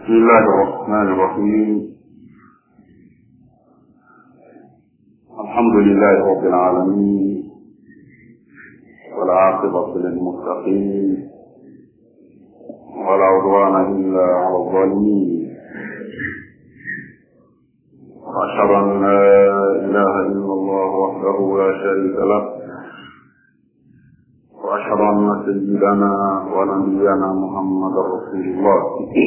بسم الله الرحمن الرحيم. الحمد لله رب العالمين، والعاقبة للمتقين، ولا عدوان إلا على الظالمين، وأشهد أن لا إله إلا الله وحده لا شريك له، وأشهد أن سيدنا ونبينا محمد رسول الله.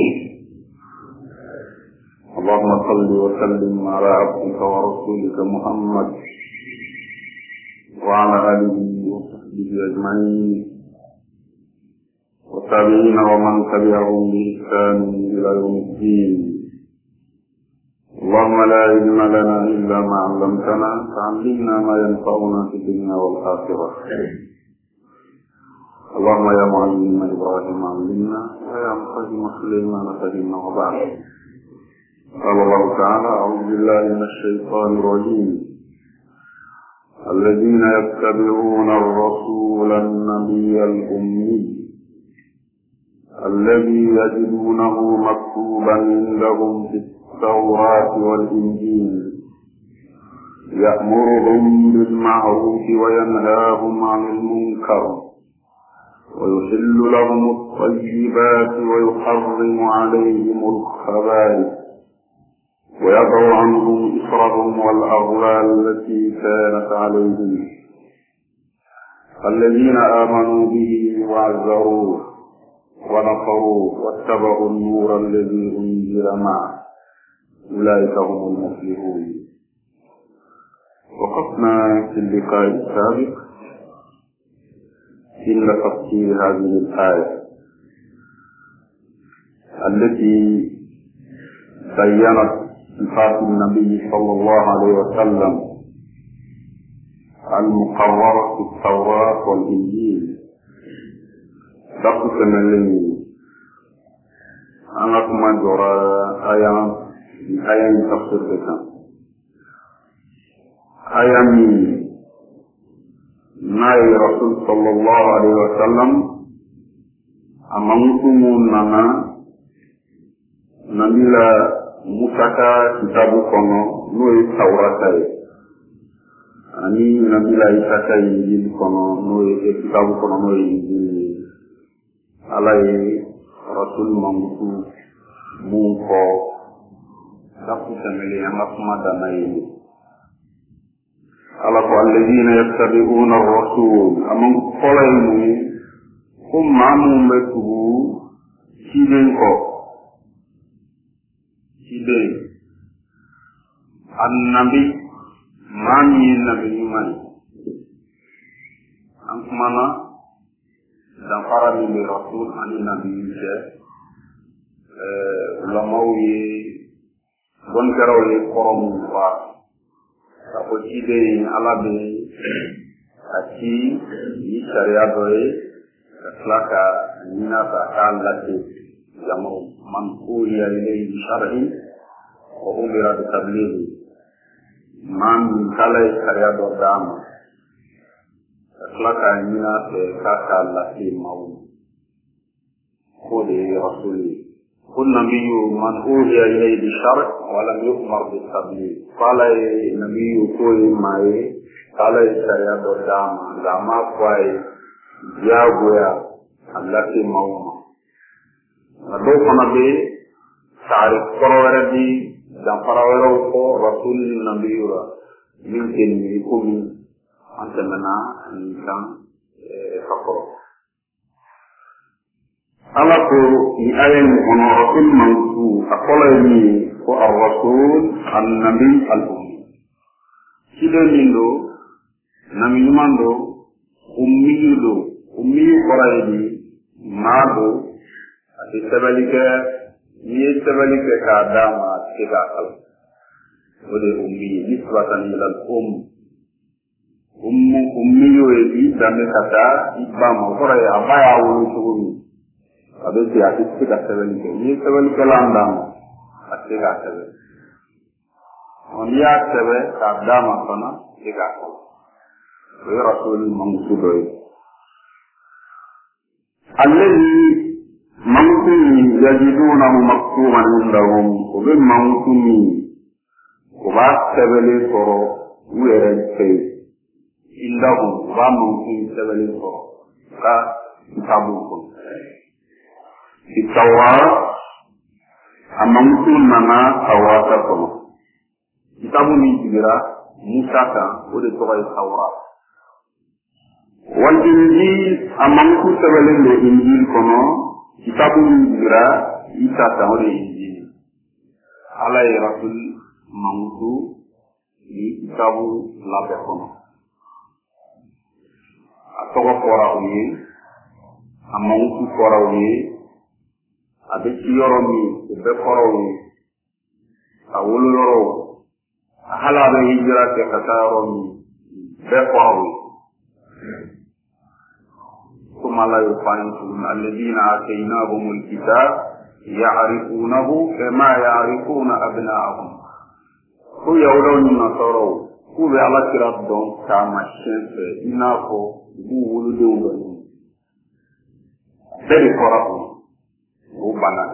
اللهم صل وسلم على عبدك ورسولك محمد وعلى آله وصحبه أجمعين، والتابعين ومن تبعهم بإحسان إلى يوم الدين. اللهم لا علم لنا إلا ما علمتنا، فعلمنا ما ينفعنا في الدنيا والآخرة. اللهم يا معلم إبراهيم علمنا، ويا مفهم سليمان فهمنا. وبعد، قال الله تعالى: أعوذ بالله من الشيطان الرجيم. الذين يتبعون الرسول النبي الأمي الذي يجدونه مكتوبا عندهم في التوراة والإنجيل يأمرهم بالمعروف وينهاهم عن المنكر ويحل لهم الطيبات ويحرم عليهم الخبائث ويضع عنهم إصرهم والأغلال التي كانت عليهم، الذين آمنوا به وعزروه ونصروه واتبعوا النور الذي أنزل معه أولئك هم المفلحون. وقفنا في اللقاء السابق عند تفسير هذه الآية التي بينت صفات النبي صلى الله عليه وسلم المقررة في التوراة والإنجيل. دقيقة اللي أنا كما جرى آية تفسير بها آية من ناي رسول صلى الله عليه وسلم أمامكم لنا نبيلا musaka kitabu kono noye tawrata ye ani nabila isaka injili kono noye kitabu kono noye injili. Ala ye rasul mamutu mun ko dafu semele anga kuma dana ye. Ala ko alladhina yattabi'una ar-rasul among kolayni mamu metubu siden ko ide annabi mami nabi nyumani ankumana dan para ni rasul ani nabi je ulamawi bon karawi korom ba ko ide alabe ati ni sharia doye klaka nina ta kalati jamu man uliya ilayhi shar'i wa umira bi tablighi man kala sharia do dama klaka nina te kaka la mau ko de rasuli kun nabiyyu man uliya ilayhi bi shar'i wa lam yu'mar bi tablighi qala nabiyyu ko mai kala sharia do dama kwai jagoya allati mau do fana be taarif korowere di dan farawere ko rasul nabiyura min kelmi ko min antamana kan fakoro ala ko ni ayen on rasul mansu akola ni ko ar-rasul an-nabi al-ummi kido nindo nami mando ummi korayni mado ati sebalike ka dama tiga kal wode ummi nisbatan ila ummi yoyi dame kata ibama koray abaya wulu sugumi abe ti ati tiga sebalike landam atiga sebe on ya sebe ka dama sana tiga kal wa rasul mamsudoy alladhi mankuni yajidunahu maktuban indahum o be mankuni o b'a sɛbɛnlen sɔrɔ u yɛrɛ fɛ indahum o b'a mankuni sɛbɛnlen sɔrɔ ka kitabu kɔnɔ Tawrat a mankuni nana Tawrata kɔnɔ kitabu min jigira Musa kan o de tɔgɔ ye Tawrat wal injil a mankuni sɛbɛnlen don injil kɔnɔ kitabu min jigira Isa kan o de ye injil Ala ye rasul mankutu ni kitabu labɛn kɔnɔ a tɔgɔ fɔra u ye a mankutu fɔra u ye a bɛ ci yɔrɔ min o bɛɛ fɔra u ye a wolo yɔrɔ hali a bɛ hijira kɛ ka taa yɔrɔ min bɛɛ fɔra u ye ثم لا يفعلون الذين آتيناهم الكتاب يعرفونه كما يعرفون أبناءهم هو يولون النصارى هو على كرات دون كما شنف إنافو هو ولدون دون ذلك فرقه هو بنان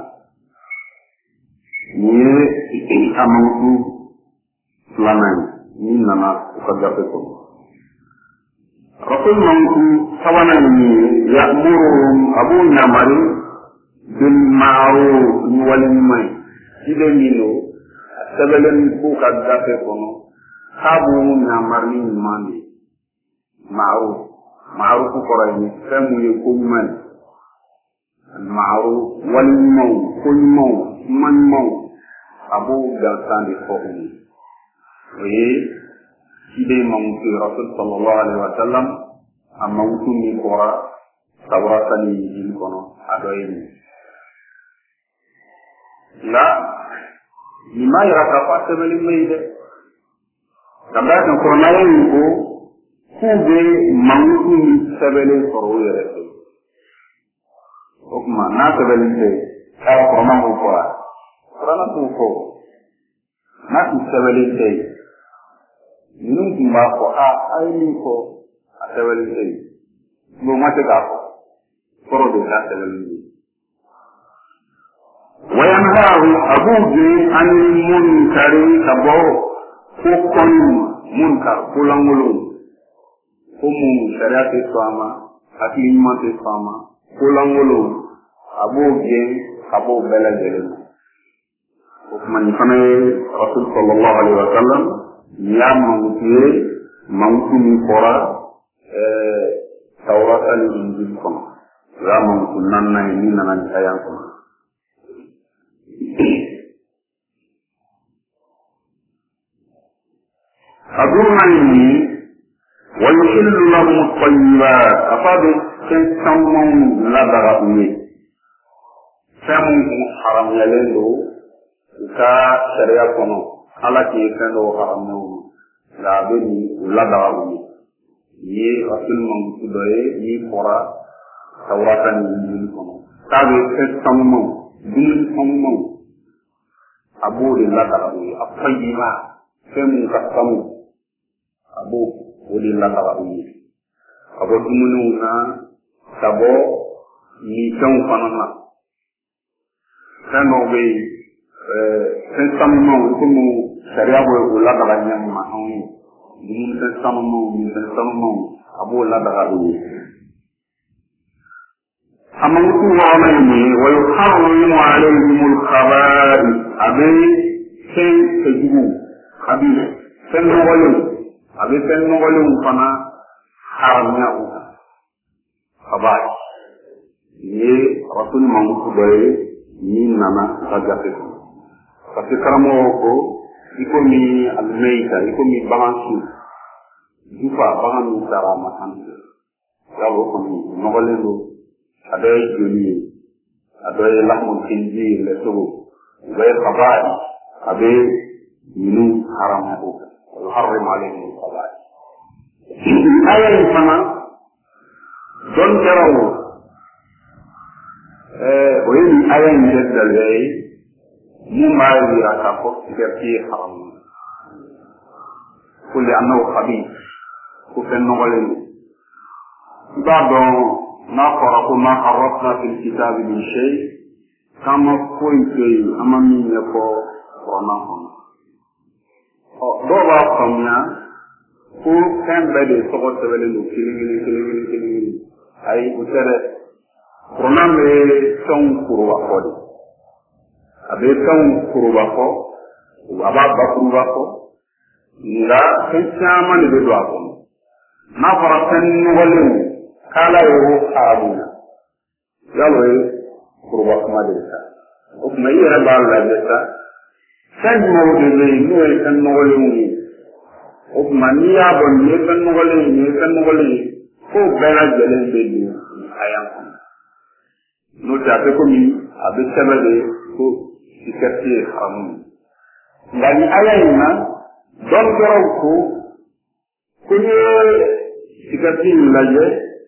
ni amanku flanan ni nana ukagapekum Rasul manku sabanan ni ya'muruhum abu nyamari bil ma'ruf wal munkar ide nilo sabelen bu kagape kono habu nyamari mani ma'ruf ko rayni famu ye ko man al ma'ruf wal munkar ko man abu galsandi ko ni ide mangu Rasul sallallahu alaihi wasallam amma wutuni kora Tawrata ni injil kono adoyni la lima yaraka fasabali meide kanda kan korona yin ko kube mangu ni sabale soro yere okuma na sabale te ka korona ko ko na sabale te minun tun b'a fɔ a ye min fɔ a sɛbɛnni tɛ yen n'o ma se k'a fɔ kɔrɔ de k'a sɛbɛnni ye wayanhahu a b'u gɛn ani munkari ka bɔ ko kɔni munkar ko lankolon ko mun sariya tɛ sɔn a ma hakili ɲuman tɛ sɔn a ma ko lankolon a b'o gɛn ka bɔ bɛɛ lajɛlen ma o tuma nin fana ye Rasul sallallahu alaihi wa sallam ya mangutu min fɔra Tawrata ni injil kɔnɔ ya mangutu naaninan ye min nana nin aya kɔnɔ a duurunan ye min ye wa yuhillu lahum at-tayyibat a fɔ a bɛ fɛn camanw ladaga u ye fɛn minnu haramuyalen don u ka sariya kɔnɔ Ala k'i fɛn dɔw haramu nka a bɛ nin u ladaga u ye ye Rasul mankutu dɔ ye min fɔra Tawrata ni injil kɔnɔ k'a bɛ fɛn sanumanw dumuni sanumanw a b'o de ladaga u ye a tayyiba fɛn min ka sanu a b'o de ladaga u ye ka bɔ dumuniw na ka bɔ minfɛnw fana na fɛn dɔw bɛ yen fɛn sanumanw i komi sariya bɛ o ladaga ɲɛma anw ye dumuni fɛn sanumanw minfɛn sanumanw a b'o ladaga u ye a mankutu wɔɔrɔnan ye mun ye wa yuharrimu alayhimul khaba'ith a bɛ fɛn cɛjugu a bɛ fɛn nɔgɔlenw a bɛ fɛn nɔgɔlenw fana haramuya u kan khaba'ith ye Rasul mankutu dɔ ye min nana u ka gafe kɔnɔ parce que karamɔgɔ ko i komi alimɛyita i komi bagan su dufa bagan min sara a ma kan ya o kɔni nɔgɔlen don a dɔ ye joli ye a dɔ ye lahmu khinzir lɛsogo u bɛ khaba'ith a bɛ minnu haramu o kan yuharrimu alayhim al-khaba'ith aya in fana dɔn kɛra o ye nin aya in kɛ daliya ye mun b'a jira k'a fɔ cigarette ye haramu ko li'annahu khabith ko fɛn nɔgɔlen don i b'a dɔn n'a fɔra ko ma farratna fil kitabi min shay k'an ma foyi to yen an ma min ɲɛfɔ kuranna kɔnɔ dɔw b'a faamuya ko fɛn bɛɛ de tɔgɔ sɛbɛnlen don kelen ayi o tɛ dɛ kuranna bɛ fɛnw kuruba fɔ de a bɛ fɛnw kuruba fɔ a b'a bakuruba fɔ nka fɛn caman de bɛ don a kɔnɔ n'a fɔra fɛn nɔgɔlen k'ala y'o haramu na yalo ye kuruba kuma de sa o tuma i yɛrɛ b'a lajɛ sa fɛn jumɛnw de bɛ yen n'o ye fɛn nɔgɔlenw ye o tuma n'i y'a dɔn nin ye fɛn nɔgɔlen ye nin ye fɛn nɔgɔlen ye k'o bɛɛ lajɛlen bɛ don aya kɔnɔ n'o tɛ a bɛ komi a bɛ sɛbɛn de ko sikɛriti ye haramu nka ni aya in na dɔnkɛlaw ko n'i ye sikɛriti in lajɛ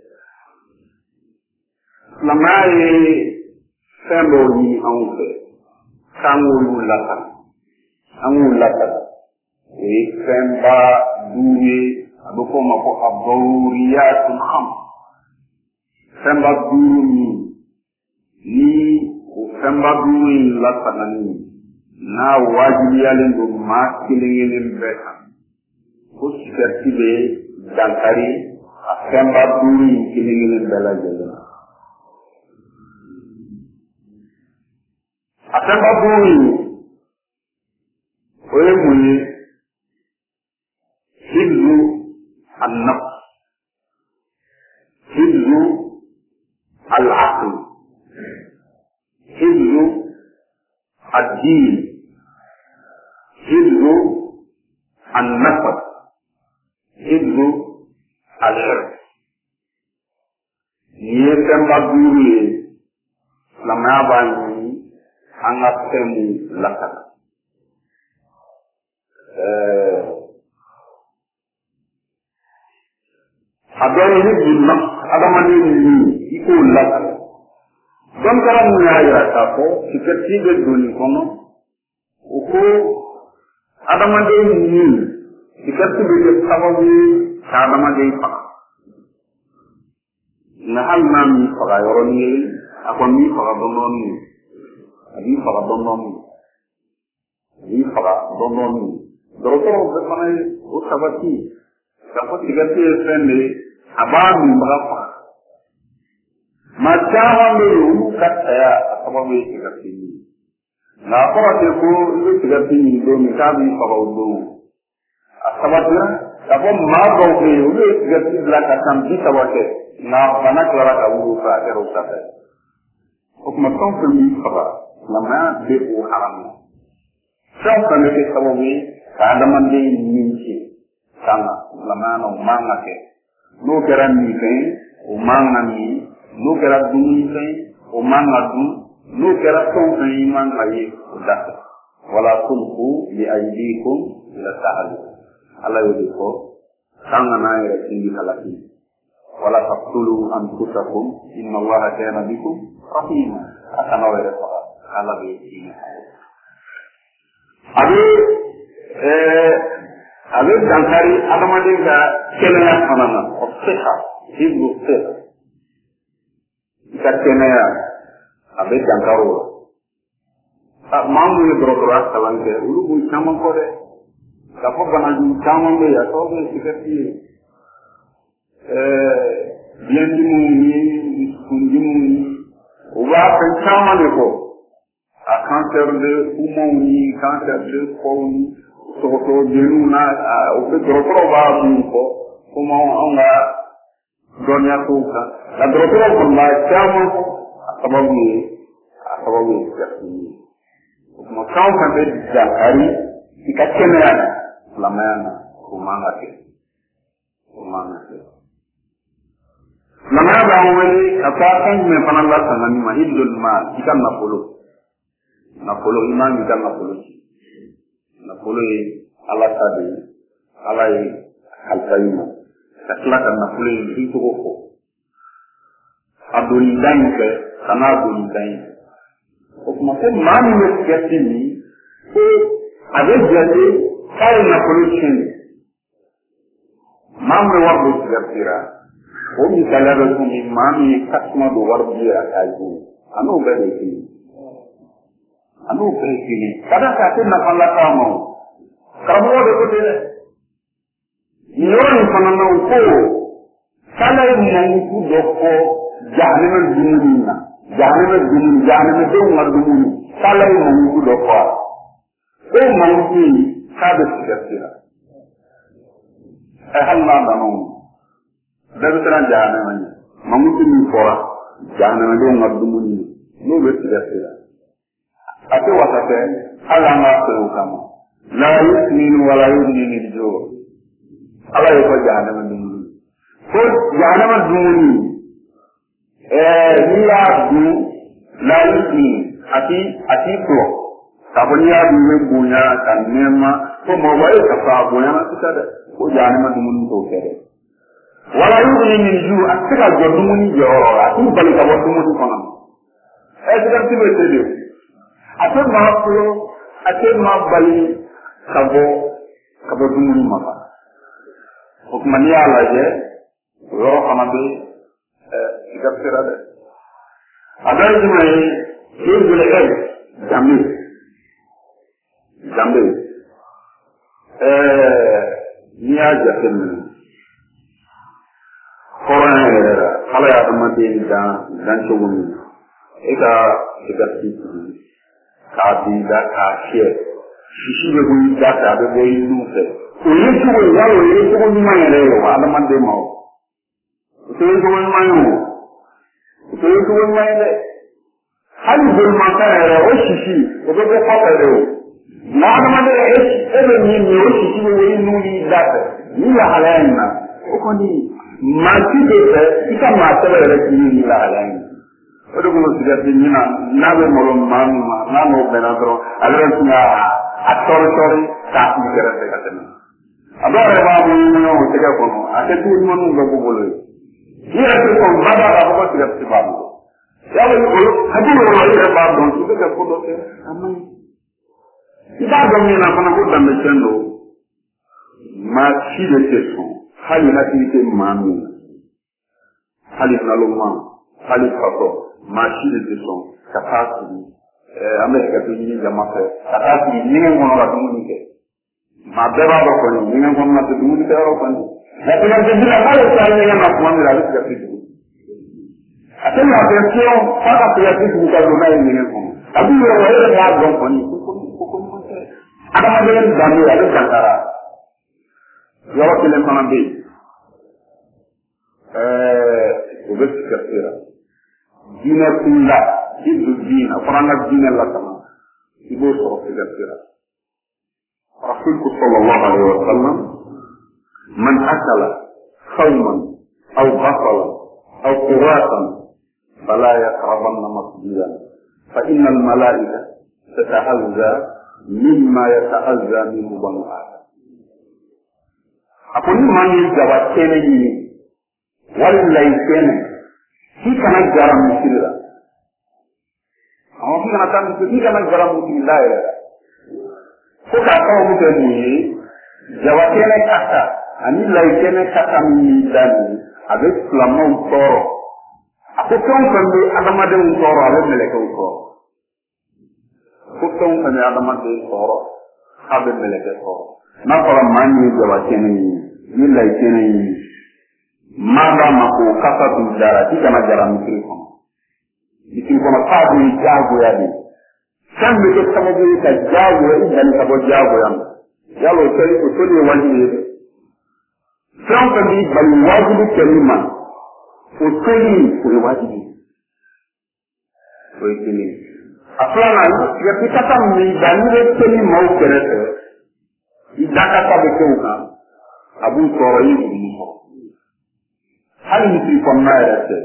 silamɛya ye fɛn dɔw ɲini anw fɛ k'an k'olu lakana an k'u lakana o ye fɛnba duuru ye a bɛ fɔ o ma ko abawuriyatul khams fɛnba duuru min ni o fɛnba duuru in lakanani n'a wajibiyalen don maa kelen bɛɛ kan ko sikɛriti bɛ dankari a fɛnba duuru in kelen bɛɛ lajɛlen a fɛnba duuru in o ye mun ye hibzu an-nafs hibzu al-aql hibzu ad-din hibzu an-nasab hibzu al-irth ni ye fɛnba duuru ye silamɛya b'a ɲini an ka fɛn mun lakana a dɔ ye ni adamaden min i k'o lakana dɔnkɛla min y'a jira k'a fɔ sikɛriti bɛ don nin kɔnɔ o ko adamaden min sikɛriti bɛ kɛ sababu ye ka adamaden faga nka hali n'a m'i faga yɔrɔnin ye a kɔni b'i faga dɔɔnin a b'i faga dɔɔnin dɔgɔtɔrɔw bɛɛ fana ye o sabati k'a fɔ sikɛriti ye fɛn de ye a b'a minbaga faga maa caman bɛ yen olu ka saya a sababu ye sikɛriti min nka a kɔrɔ tɛ ko i bɛ sikɛriti min don min k'a b'i faga o don a sabatira k'a fɔ maa dɔw bɛ yen olu ye sikɛriti bila ka san 30 kɛ nka bana tilara ka wuli o fɛ a kɛra o sanfɛ o tuma fɛn o fɛn b'i faga silamɛya bɛ o haramu fɛn o fɛn bɛ kɛ sababu ye ka adamaden nin ci kan na silamɛya na o man ka kɛ n'o kɛra minfɛn o man ka min n'o kɛra dumunifɛn o man ka dun n'o kɛra fɛn o fɛn i man ka ye o da fɛ wala tulqu bi aydikum ila tahalluka ala y'o de fɔ k'an kana an yɛrɛ sindi halaki wala taqtulu anfusakum inna allaha kana bikum rahima a kana aw yɛrɛ faga ala bɛ sindi a bɛ dankari adamaden ka kɛnɛya fana na o siha hibzu siha i ka kɛnɛya a bɛ dankari o la maa minnu ye dɔgɔtɔrɔya kalan kɛ olu b'o caman fɔ dɛ k'a fɔ banajugu caman bɛ yen a sababu ye sikɛriti ye biyɛndimiw ni dusukundimiw ni u b'a fɛn caman de fɔ a cancer de poumon ni cancer de kɔw ni sɔgɔsɔgɔjɛniw na o bɛ dɔgɔtɔrɔw b'a mun fɔ komi anw ka dɔnniya kow kan nka dɔgɔtɔrɔw kɔni b'a caman fɔ a sababu ye sikɛriti ye o tuma fɛn o fɛn bɛ dankari i ka kɛnɛya la silamɛya na o man ka kɛ silamɛya b'an wele ka taa fɛn jumɛn fana lasanga ni ma hibzul maal i ka nafolo i man k'i ka nafolo ci nafolo ye ala ta de ye ala ye kalifa i ma ka tila ka nafolo in dun cogo fɔ a doni da in fɛ ka n'a doni da in fɛ o tuma ko maa min bɛ sikɛriti min ko a bɛ jate k'a ye nafolo tiɲɛ maa min bɛ wari don sikɛriti ra o misaliya bɛ komi maa min ye tasuma don wari bi a k'a dun a n'o bɛɛ de ye kelen a n'o bɛɛ ye kelen ka da k'a tɛ nafa las'a ma o karamɔgɔ de ko ten dɛ nin yɔrɔ in fana na o ko k'ala ye mankutu dɔ fɔ jahanama dumuni na jahanamadenw ka dumuni k'ala ye mankutu dɔ fɔ a la o mankutu in k'a bɛ sigɛriti la hali n'a nana o bɛɛ bɛ siran jahanama ɲɛ mankutu min fɔra jahanamadenw ka dumuni n'o bɛ sigɛriti la a tɛ wasa kɛ hali an k'a fɛ o kama la yusminu wala yughni min ju' ala ye ko jahanama dumuni ko jahanama dumuni n'i y'a dun la yusminu a t'i tɔ k'a fɔ n'i y'a dun i bɛ bonya ka nɛɛma ko mɔgɔ ye ka fɔ a bonya na sisan dɛ ko jahanama dumuni t'o kɛ dɛ wala yughni min ju' a tɛ se ka jɔ dumuni jɔyɔrɔ la a t'i bali ka bɔ dumuni kɔnɔ sigarɛti bɛ se de a tɛ maa fɔlɔ a tɛ maa bali ka bɔ dumuni ma fa o tuma n'i y'a lajɛ o yɔrɔ fana bɛ sigarɛti la dɛ a dɔ ye jumɛn ye hizbul danbe n'i y'a jateminɛ hɔrɔnya yɛrɛ la ala ye adamaden dan cogo min e ka sigarɛti sigi k'a bin da k'a fiyɛ sisi bɛ bɔ i da fɛ a bɛ bɔ i nun fɛ o ye cogo ye yalo o ye cogo ɲuman yɛrɛ ye wa adamaden ma o tɛ ye cogo ɲuman ye o tɛ ye cogo ɲuman ye dɛ hali bolimafɛn yɛrɛ o sisi o bɛ bɔ kɔfɛ de o nka adamaden e bɛ min min o sisi bɛ bɔ i nun n'i da fɛ ni lahalaya in na o kɔni maa si tɛ fɛ i ka maa sɛbɛ yɛrɛ k'i ye ni lahalaya in o de kɔnɔ sigarɛti ɲina n'a bɛ malo maa min ma n'a n'o bɛnna dɔrɔn ale bɛ sin ka a tɔri k'a kun kɛrɛfɛ ka tɛmɛ a dɔw yɛrɛ b'a munumunu o tɛgɛ kɔnɔ a tɛ tugu ɲumanninw bɛ k'u bolo ye i yɛrɛ tɛ sɔn ba b'a fɔ ko sigarɛti b'a bolo yala hakili yɔrɔ i yɛrɛ b'a dɔn i bɛ kɛ ko dɔ kɛ a man ɲi i b'a dɔn min na fana ko danbɛfɛn don maa si de tɛ sɔn hali hakili tɛ maa min na hali naloma hali fatɔ maa si de tɛ sɔn ka taa sigi an bɛ ka to ɲini jama fɛ ka taa sigi ɲɛgɛn kɔnɔ ka dumuni kɛ maa bɛɛ b'a dɔn kɔni ɲɛgɛn kɔnɔ na tɛ dumuni kɛ yɔrɔ kɔni nka sigarɛti bila k'ale taa ɲɛgɛn na tuma min na a bɛ sigarɛti dugu a tɛ lafiya fiyewu f'a ka sigarɛti dugu ka don n'a ye ɲɛgɛn kɔnɔ a bɛ yɔrɔ e yɛrɛ b'a dɔn kɔni ko ɲuman tɛ adamaden danbe ale dankara yɔrɔ kelen fana bɛ yen o bɛ sigarɛti la diinɛ kunda i don diinɛ fana an ka diinɛ lakana i b'o sɔrɔ sigarɛti la rasulku sallallahu alaihi wa sallam man akala khawman aw basala aw quratan fala yaqrabanna masjidan fa inna al malaika tatahazza mimma yatahazza minhu banu adam ako ni man yi jaba kene ɲini wallahi kene k'i kana jara misiri la k'i kana taa misiri k'i kana jara misiri la yɛrɛ ko k'a sababu kɛ mun ye jaba kɛnɛ kasa ani layi kɛnɛ kasa min y'i da nin a bɛ silamɛw tɔɔrɔ a ko fɛn o fɛn bɛ adamadenw tɔɔrɔ a bɛ mɛlɛkɛw tɔɔrɔ ko fɛn o fɛn bɛ adamaden tɔɔrɔ a bɛ mɛlɛkɛ tɔɔrɔ n'a fɔra maa min ye jaba kɛnɛ ye ni layi kɛnɛ ye maa b'a ma ko kasa tun dara k'i kana jara misiri kɔnɔ misiri kɔnɔ k'a bɛ diyagoya de fɛn bɛ kɛ sababu ye ka diyagoya i danni ka bɔ diyagoya ma yala o tɔli ye wajibi ye dɛ fɛn o fɛn b'i bali wajibi kɛli ma o tɔli o ye wajibi o ye kelen a filanan sigarɛti kasa min b'i da n'i bɛ tɔli maaw kɛrɛfɛ i da kasa bɛ kɛ o kan a b'u tɔɔrɔ i ye jigin sɔrɔ hali misiri kɔnɔna yɛrɛ tɛ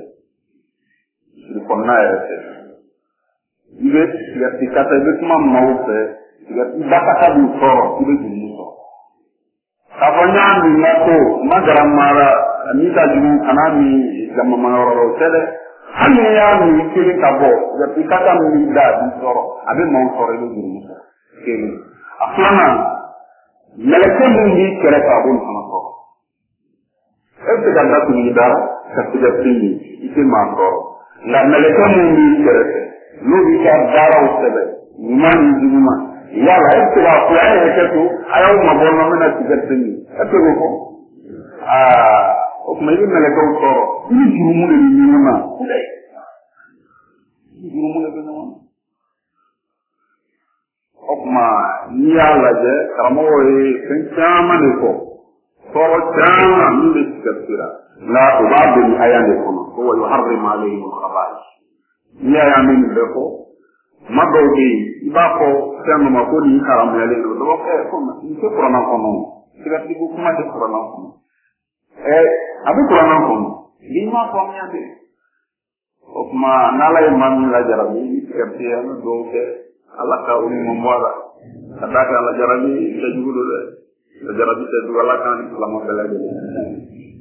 i bɛ sigarɛti kasa i bɛ kuma maaw fɛ sigarɛti da kasa b'u tɔɔrɔ i bɛ jigin sɔrɔ k'a fɔ n y'a min n ka ko n ma gara mara min ka jugu kana min jamama yɔrɔ la o tɛ dɛ hali ni y'a min i kelen ka bɔ sigarɛti kasa min b'i da a b'i tɔɔrɔ a bɛ maaw tɔɔrɔ i bɛ jigin sɔrɔ kelen a filanan mɛlɛkɛ min b'i kɛrɛfɛ a b'olu fana tɔɔrɔ e bɛ se ka datugu i da ka sigafini ite ma sɔrɔ nka mɛlɛkɛ mun b'i kɛrɛfɛ n'o b'i ka baaraw sɛbɛn ɲuman ni juguman yala e tɛ se k'a fɔ a yɛrɛ kɛ to a y'aw mabɔ n na n bɛna sigafini e tɛ k'o fɔ o tuma i bɛ mɛlɛkɛw sɔrɔ i ni jurumu de bɛ ɲɔgɔn na jurumu de bɛ ɲɔgɔn na o tuma n'i y'a lajɛ karamɔgɔ ye fɛn caman de fɔ tɔɔrɔ caman min bɛ sigafira nka o b'a deli aya de kɔnɔ ko wa yuharrimu alayhim al-khaba'ith n'i y'a ye min bɛ fɔ tuma dɔw bɛ yen i b'a fɔ fɛn dɔ ma ko nin haramuyalen don dɔ b'a fɔ nin tɛ kuranna kɔnɔ sigafiko kuma tɛ kuranna kɔnɔ a bɛ kuranna kɔnɔ n'i ma faamuya de o tuma n'ala ye maa min lajarabi i sigafite an bɛ dugawu kɛ ala ka o ɲuman bɔ a la ka d'a kan lajarabi tɛ jugu don dɛ lajarabi tɛ jugu ala kan ni silamɛ bɛɛ lajɛlen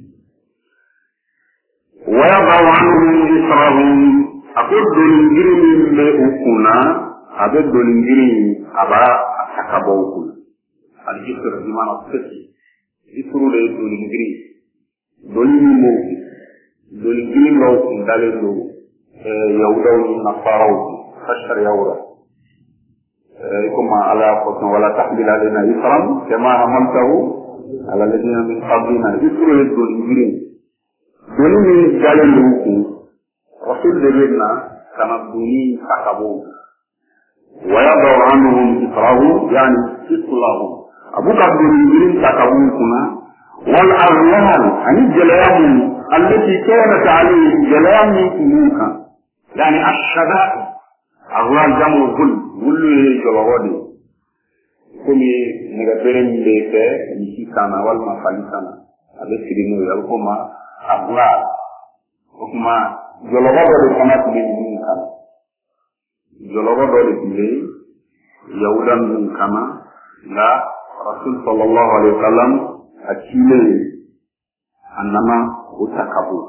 ويضع عنهم إصرهم أقول دولنجري من بأكونا أقول دولنجري أبا أتكبوكو الجسر بمعنى السكي إصروا لي دولنجري دولنجري موكي دولنجري موكي دالي يودوني نصاروكي خشر يورا كما على قطن ولا تحمل علينا إصرا كما عملته على الذين من قبلنا إصروا لي دولنجري doni min jalen don ku rasul de bɛ na ka na doni ta ka bɔ wa yadaw anhum israhu yani islahu abu ka doni girin ta ka bɔ kunna wal aghlal ani jalayam allati kanat alayhi jalayam kumuka yani ash-shada'id aghlal jamu kullu jawawadi kumi nega bere min de fe ni kana wal mafalisana abe sirinu yal koma abla o kuma jologo dɔ de fana tun bɛ ninnu kana jologo dɔ de tun bɛ yahuda ninnu kana nka rasul sallallahu alaihi wa sallam a cilen a nana o ta ka bɔ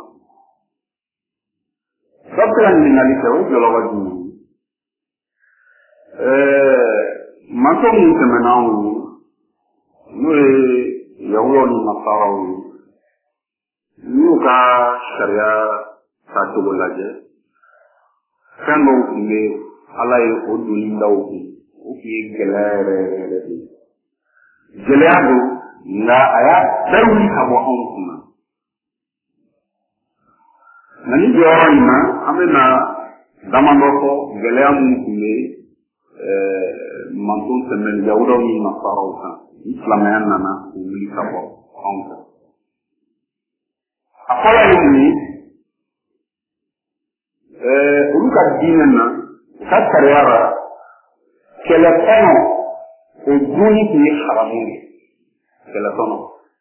dɔ bɛ se ka ɲininkali kɛ o jologo jumɛn manso minnu tɛmɛna anw ye n'o ye yahudaw ni nasaraw ye n'u ka sariya tacogo lajɛ fɛn dɔw tun bɛ ala ye o doni daw kun o tun ye gɛlɛya yɛrɛ yɛrɛ de ye gɛlɛya don nka a y'a bɛɛ wuli ka bɔ anw kunna nka ni jɔyɔrɔ in na an bɛ na damadɔ fɔ gɛlɛya minnu tun bɛ manto tɛmɛ yahudaw ni nasaraw kan ni silamɛya nana o wuli ka bɔ anw kan a fɔlɔ ye mun ye olu ka diinɛ na u ka sariya la kɛlɛkɔnɔ o dunni tun ye haramu de kɛlɛkɔnɔ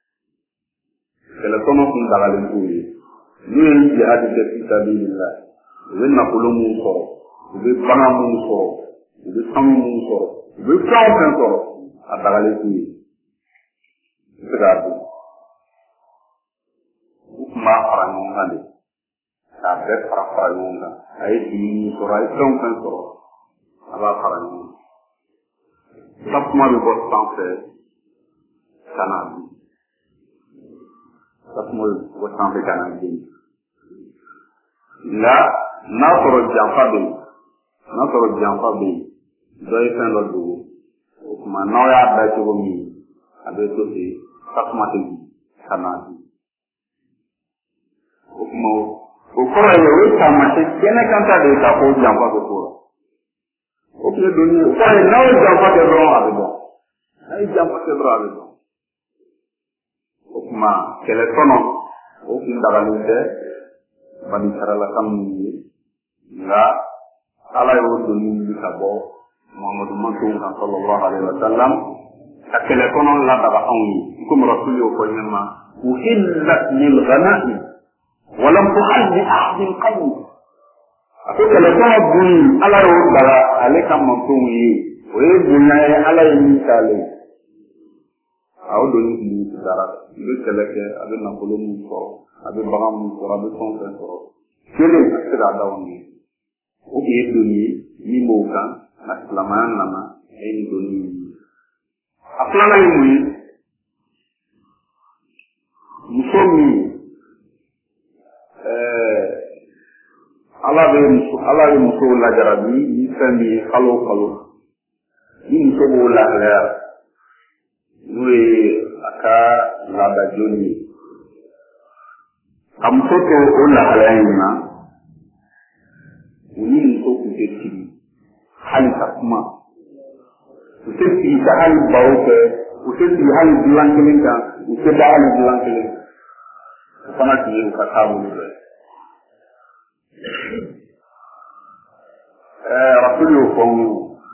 tun dagalen t'u ye n'u ye jihadi kɛ fi sabilillah u bɛ nafolo mun sɔrɔ u bɛ bagan mun sɔrɔ u bɛ sanu mun sɔrɔ u bɛ fɛn o fɛn sɔrɔ a dagalen t'u ye u tɛ k'a dun u tun b'a fara ɲɔgɔn kan de k'a bɛɛ fara ɲɔgɔn kan a ye dumuni sɔrɔ a ye fɛn o fɛn sɔrɔ a b'a fara ɲɔgɔn kan tasuma bɛ bɔ sanfɛ ka na bin tasuma bɛ bɔ sanfɛ ka na bin nka n'a sɔrɔ janfa bɛ yen dɔ ye fɛn dɔ dogo o tuma n'aw y'a da cogo min a bɛ to ten tasuma tɛ bin ka na bin o kuma o kɔrɔ ye o ye taamasiyɛn kɛnɛ kan ta de ye k'a fɔ janfa bɛ k'o la o tun ye doni ye o kɔrɔ ye n'aw ye janfa kɛ dɔrɔn a bɛ dɔn n'a ye janfa kɛ dɔrɔn a bɛ dɔn o kuma kɛlɛtɔnɔ o tun dagalen tɛ banisaralaka minnu ye nka ala y'o doni wuli ka bɔ muhamadu mantonw kan sallallahu alaihi wa sallam ka kɛlɛtɔnɔ ladaga anw ye i komi rasul y'o fɔ ɲɛma uhillat lil ghanaim walam tuhal li ahadin qabl a ko kɛlɛtɔnɔ dunni ala y'o daga ale ka mantonw ye o ye bonya ye ala ye min k'ale ye a y'o doni wuli dara i bɛ kɛlɛ kɛ a bɛ nafolo min sɔrɔ a bɛ bagan min sɔrɔ a bɛ fɛn fɛn sɔrɔ kelen a tɛ se k'a d'aw ye o tun ye doni ye min b'o kan nka silamɛya nana a ye nin doni ye a filanan ye mun ye muso min ala bɛ musow lajara ni fɛn min ye kalo o kalo ni muso b'o lahalaya n'o ye a ka laada joli ye ka muso to o lahalaya in na u ni muso tun tɛ sigi hali ka kuma u tɛ sigi ka hali baro kɛ u tɛ sigi hali dilan kelen kan u tɛ da hali dilan kelen o fana tun ye u ka taabolo dɔ ye rasuli y'o fɔ n ye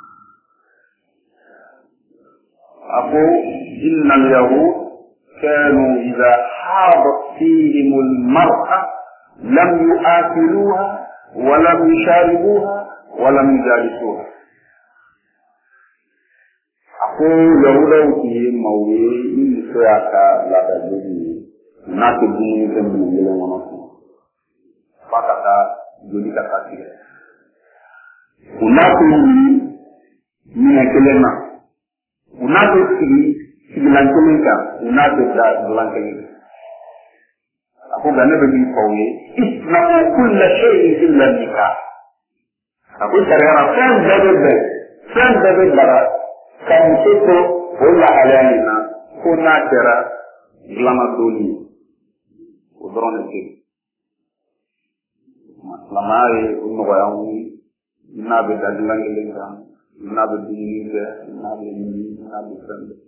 a ko inna al-yahud kanu idha hadat fihim al-mar'a lam yu'akiluha wa lam yusharibuha wa lam yujalisuha a ko yahudaw tun ye maaw ye ni muso y'a ka laada joli ye n'a tɛ dumuni kɛ minɛn kelen kɔnɔ f'a ka taa joli ka taa tigɛ u n'a tɛ wuli minɛn kelen na u n'a tɛ sigi sigilan kelen kan u n'a tɛ da dilan kelen kan a ko nka ne bɛ min fɔ aw ye isnahu kulla shay'in illa nikah a ko sariya la fɛn bɛɛ bɛ bara ka muso to o lahalaya in na ko n'a kɛra dilanna doni ye o dɔrɔn de tɛ silamɛya ye o nɔgɔya anw ye n'a bɛ da dilan kelen kan n'a bɛ dumuni kɛ n'a bɛ ɲini n'a bɛ fɛn bɛɛ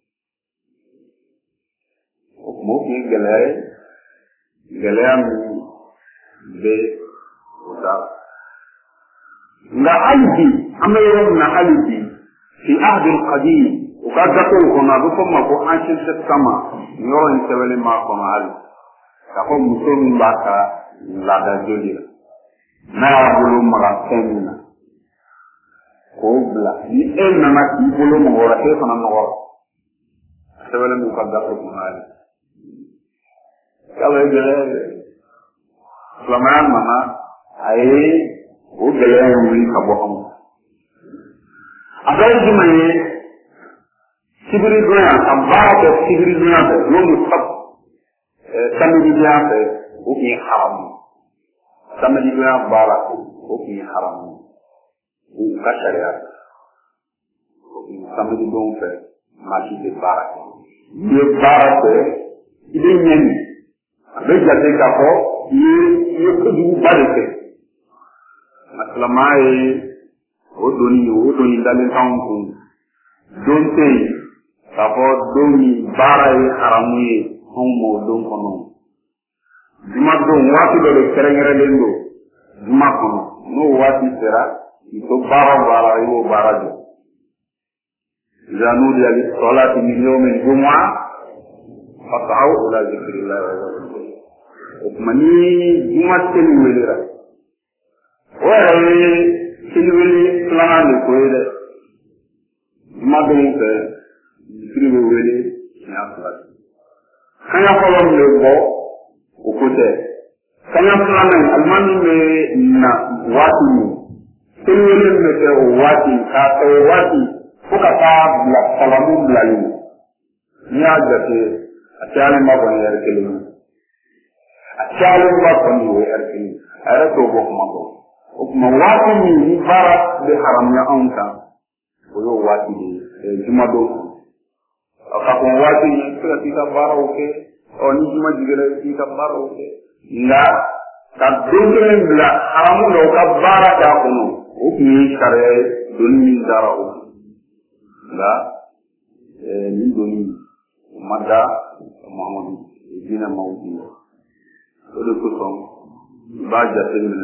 o tuma o tun ye gɛlɛya min bɛ o da nka hali bi an bɛ yɔrɔ min na hali bi fi ahdi qadim u ka gafew kɔnɔ a bɛ fɔ o ma ko ancien testament nin yɔrɔ in sɛbɛnlen b'a kɔnɔ hali k'a fɔ muso min b'a ka laada joli la n'a y'a bolo maga fɛn min na k'o bila ni e nana k'i bolo mɔgɔ wɛrɛ e fana nɔgɔ sɛbɛnlen b'u ka gafe kɔnɔ hali k'ale ye gɛlɛya ye silamɛya nana a ye o gɛlɛya in wuli ka bɔ anw a bɛɛ ye jumɛn ye sibiri donya ka baara kɛ sibiri donya fɛ n'o mu samedi donya fɛ o tun ye haramu samedi donya baara o tun ye haramu u ka sariya samedi don fɛ maa si tɛ baara kɛ n'i ye baara kɛ i bɛ ɲɛni a bɛ jate k'a fɔ i ye kojuguba de kɛ nka silamɛya ye o doni dalen t'anw kun don tɛ yen k'a fɔ don min baara ye haramu ye anw m'o don kɔnɔ juma don waati dɔ de kɛrɛnkɛrɛnlen don juma kɔnɔ n'o waati sera k'i to baara i b'o baara jɔ إذا نودي للصلاة من يوم الجمعة فاسعوا إلى ذكر الله وذكر الله ومني جمعة سلويلة وهي سلويلة سلام لكويلة جمعة بينك سلويلة نعم كان يقولون لبو وكوته كان يقولون الماني من واتي سلويلة من واتي كاتو واتي fo ka taa bila salamu bilali n'i y'a jate a cayalen ba kɔni ɛri kelen a cayalen ba kɔni o ye ɛri kelen a yɛrɛ t'o bɔ kuma kɔ o tuma waati min ni baara bɛ haramuya anw kan o y'o waati de ye jumadon kɔnɔ ka kɔn waati min i bɛ se ka t'i ka baaraw kɛ ni juma jigila i t'i ka baaraw kɛ nka ka don kelen bila haramu la o ka baara k'a kɔnɔ o tun ye sariya ye doni min dara o nka nin doni o ma da Muhamadu diinɛ maaw kun o de kosɔn i b'a jateminɛ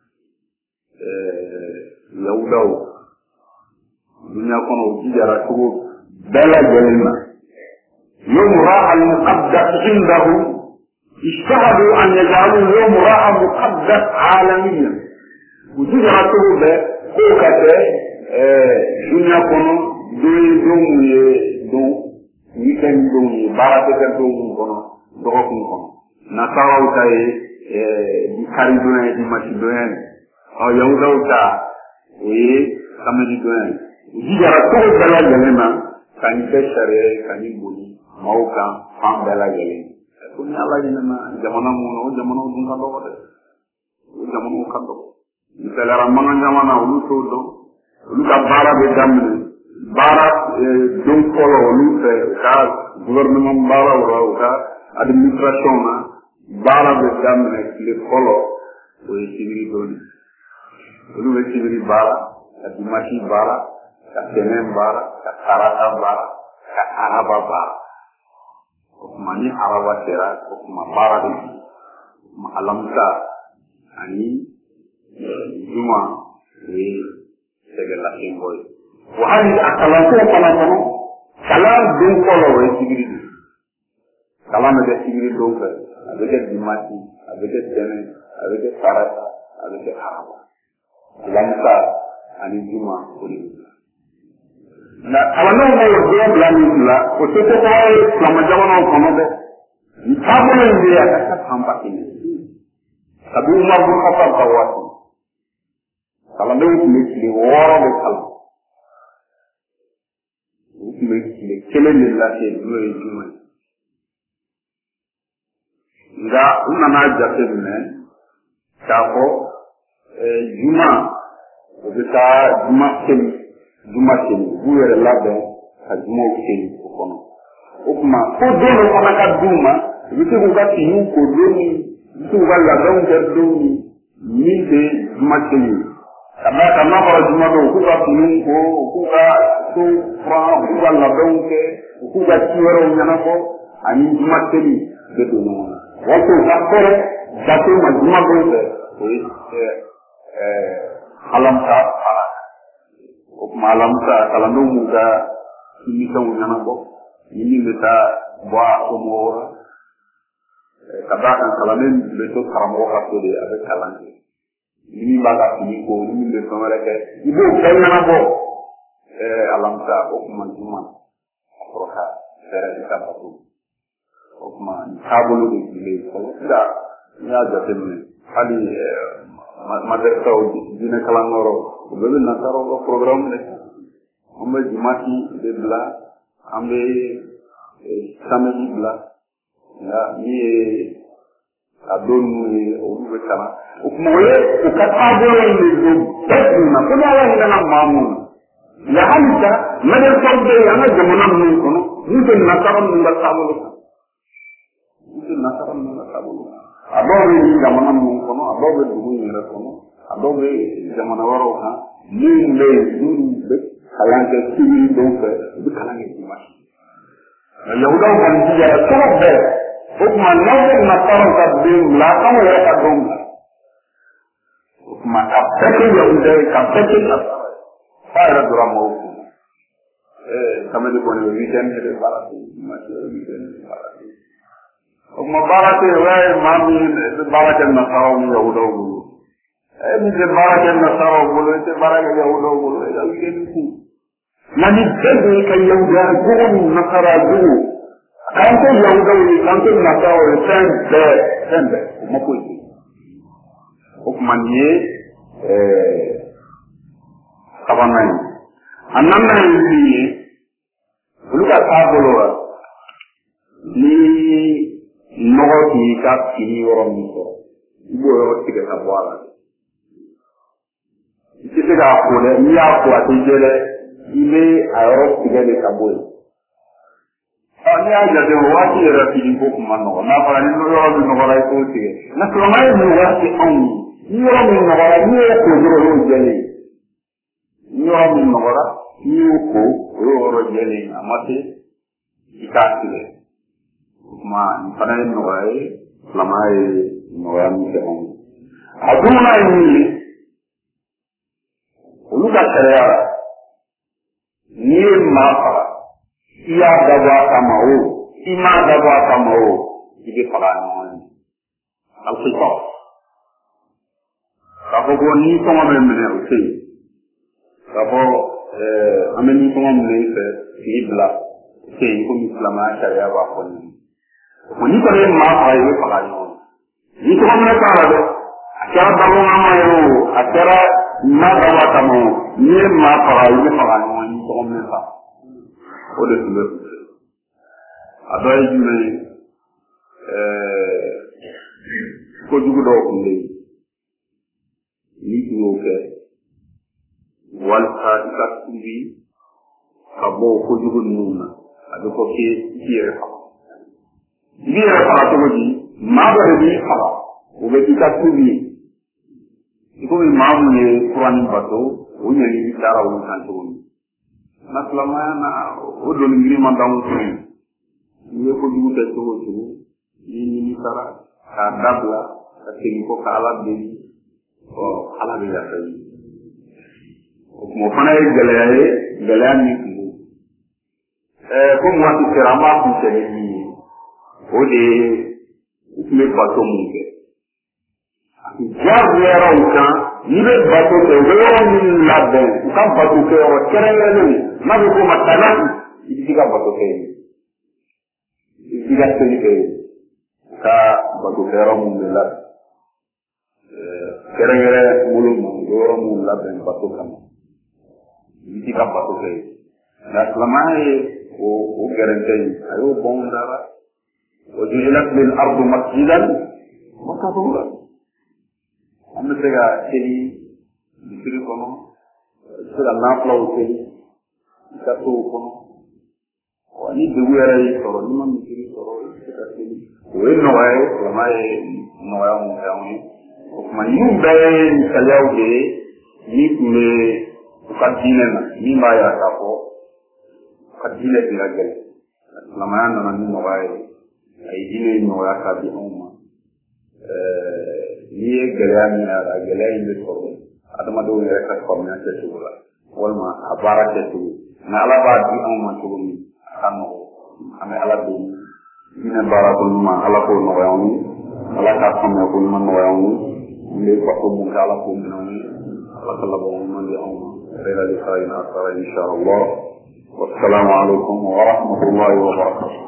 yahudaw dunuya kɔnɔ o jijara cogo bɛɛ lajɛlen na يوم راء المقدس عندهم اجتهدوا أن يجعلوا يوم راء مقدس عالميا وججرته بقوكة دنيا كنو دون دون weekend don baara tɛ don kɔnɔ dɔgɔkun kɔnɔ nasaraw ta ye di kari don ye dimanche don ye yahudaw ta o ye samedi don ye u jijara cogo bɛɛ lajɛlen na ka nin kɛ sariya ye ka nin boli maaw kan fan bɛɛ lajɛlen ko ni ala ɲinɛna jamana mun na o jamanaw dun ka dɔgɔ dɛ o jamono ka do misalara manga jamana ulu to do ulu ka bara be damne bara don kolo ulu fe ka gouvernement bara wala ka administration na bara be damne le kolo o civil do ulu be civil bara ka dimati bara ka tenen bara ka karata bara ka araba bara mani araba tera kuma bara de ma alamta ani juma segala semboy wahai akalanto kalanto kalam dun kolo we sigiri kalam de sigiri do fe avec dimati avec tenen avec karata avec araba alamta ani juma kuli na awano mo do blani la o to ko la majama no kono de ni tabule ndi ya ka pamba kini sabu ma bu khata tawati kala do ni woro de kala ni kele ni la ke do e juma nga una na jate ne ta ko juma o de ta juma kele buere labe hajmo keni kono okuma ko dolo kona ka duma bitu ko ti yu ko doni bitu wala don der doni ni de duma keni kama ko duma do ko ka ti ko ka to fra ko wala don ke ko ka ti woro nyana ko ani duma keni de do no wato zakore zato ma duma do ko halamta malam sa kalando muda ini tahu nana bo ini beta buat umur katakan kalamen betul karamo kaso de ada kalange ini baga ini ko ini betul mereka ibu kain nana bo alam sa okuman cuma proha sera kita batu okuman kabulu de bile kalau tidak ya jadi kali madrasa dina kalangoro bebe nasaro program de ambe jumati de bla ambe samedi bla ya ni adonu o be kala o moye o katabo ni do na ko ya ni na mamu ya halita madrasa de yana jamana mun kono ni de nasaro mun da sabulu ni nasaro mun da sabulu adobe ni jamana mun kono adobe dumu ni ra kono adobe jamana waro ha ni le ni be kalange tiri do fe be kalange dimas yahuda ko ni ya ko be ko ma no be na taro ka be la ka mo ya ka dom ko ma ka pete yahuda ka pete la fara dura mo kama de ko ni weekend de barati ma weekend de barati ma barate way mami barate na sawo yahuda ko mi de barate na sawo ko te barate yahuda ko da weekend ku nani bebe ka yahuda ko na sara ko kan ko yahuda ni kan ko na sawo sembe ma ko yi ko manye kabanai ananna ni luka tabolo ni nogo ki ka kini yoro mi ko ibo yoro tige ka bwala ite ga ko le ni ya ko ati jele ile ayoro tige le ka boy ani aja de wati era kini ko kuma no na para ni yoro mi no ra ko tige na ko mai ni wati on ni yoro mi no ra ni ko joro lo jele ni yoro mi no ra ni ko yoro jele amate ikatile ma panay noy lamay noyam ke on aduna ni uluka karea ni mapa iya dawa kamau ima dawa kamau ide palan alfito kapo ni toma memene usi kapo ameni toma memene ibla ke ko islama sharia ba ko ni ko le ma fa yi fa ni ni ko mo ka la do akara ba mo ma yo akara ma da wa ta mo ni ma fa yi fa ni ni ko mo fa o de le adoy ju ne ko jugu do ko le nit ñoo ke walta ikat tubi ka bo ko jugun nuna adu ko ke tiere fa tiere fa to ji ma ba de fa o be ikat tubi iko mi ma mu ne qur'an bato o ne ni dara o kan to ni maslama na o do ni mi man dawu ni ko jugu te to ni sara ka dabla ka tin ko ka ala de o ala de ya tay mo fana e galaya ni ko mo ti serama ku tele ni o de me pato mu ke ya wera uka ni be bato ke wera ni la be ka bato ke o kerere ni ma ko matana idiga bato ke idiga tele ke ka bato ke ro mu la kerere mulu mu ro mu la be bato kama idiga bato ke na lamai o garante ayo bon dara o julat lil ardu masjidan wa tahura am tega teli dikiri kono sura nafla o teli kato kono wani de wera yi soro ni man dikiri soro ka teli o no way lamai no way mo yawi o man yu be kalaw de ni me kadina ni ma ya ka ko kadile diragel lamana na ni mawai ay dine no ya ka bi umma ni galani ara galay ni ko adama do ya ka ko na te tula walma abara te tu na ala ba di umma to ni kanu ame ala do dine barakul ma ala ko no yawni ala ka ko me ko man no yawni ni ko ko mun kala ko ni ala kala bo man di umma ila li khayna asara insha Allah. والسلام عليكم ورحمة الله وبركاته.